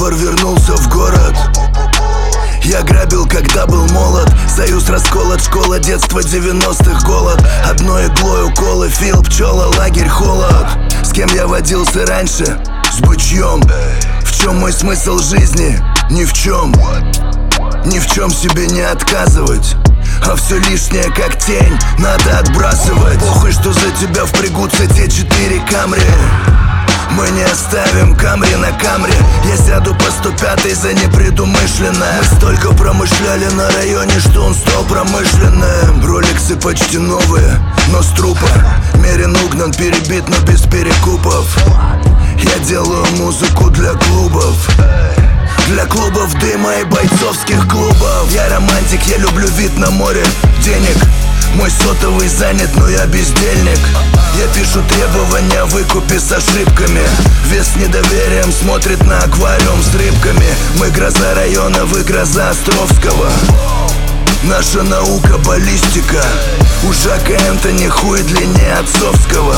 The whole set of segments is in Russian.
Табор вернулся в город. Я грабил, когда был молод. Союз расколот, школа детства 90-х, голод. Одной иглой уколы, фил, пчела, лагерь, холод. С кем я водился раньше? С бычьем. В чем мой смысл жизни? Ни в чем. Ни в чем себе не отказывать. А все лишнее, как тень, надо отбрасывать. Похуй, что за тебя впрягутся те 4 камри. Мы не оставим камри на камре. Я сяду по 105 за непредумышленное. Мы столько промышляли на районе, что он стал промышленным. Роликсы почти новые, но с трупа. Мерин угнан, перебит, но без перекупов. Я делаю музыку для клубов. Для клубов дыма и бойцовских клубов. Я романтик, я люблю вид на море. Денег мой сотовый занят, но я бездельник. Я пишу требования о выкупе с ошибками. Вес с недоверием смотрит на аквариум с рыбками. Мы гроза района, вы гроза Островского. Наша наука баллистика. У Жака Энтони хуй длиннее отцовского.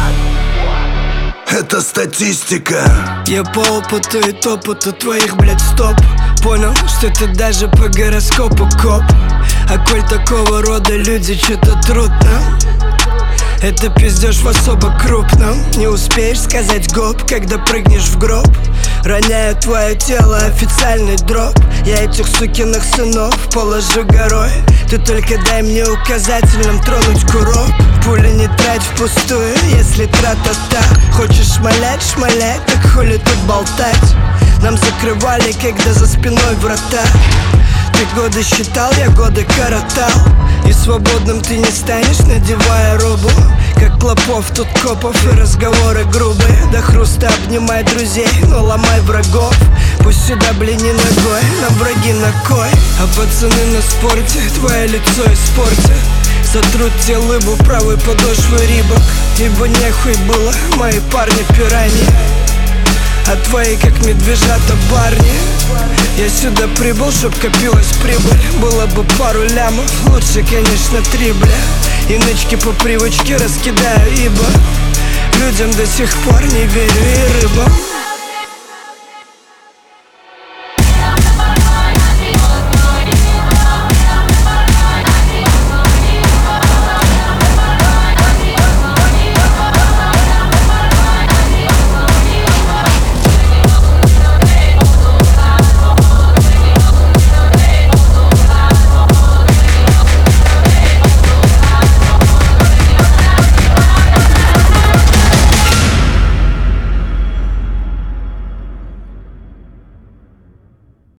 Это статистика. Я по опыту и топоту твоих, блядь, стоп. Понял, что ты даже по гороскопу коп. А коль такого рода люди, что-то трудно. Это пиздеж в особо крупном. Не успеешь сказать гоп, когда прыгнешь в гроб. Роняю твое тело, официальный дроп. Я этих сукиных сынов положу горой. Ты только дай мне указательным тронуть курок. Пули не трать впустую, если тра-та-та. Хочешь шмалять, шмаляй, так хули тут болтать. Нам закрывали, когда за спиной врата. Ты годы считал, я годы коротал. И свободным ты не станешь, надевая робу. Как клопов тут копов и разговоры грубые. До хруста обнимай друзей, но ломай врагов. Пусть сюда блини ногой, нам враги на кой. А пацаны на спорте, твое лицо испортят. Сотрут тебе лыбу правой подошвы Рибок. Ибо нехуй было, мои парни пираньи. А твои как медвежата барни. Я сюда прибыл, чтоб копилась прибыль. Было бы пару лямов, лучше, конечно, 3, бля. И нычки по привычке раскидаю, ибо людям до сих пор не верю и рыбам.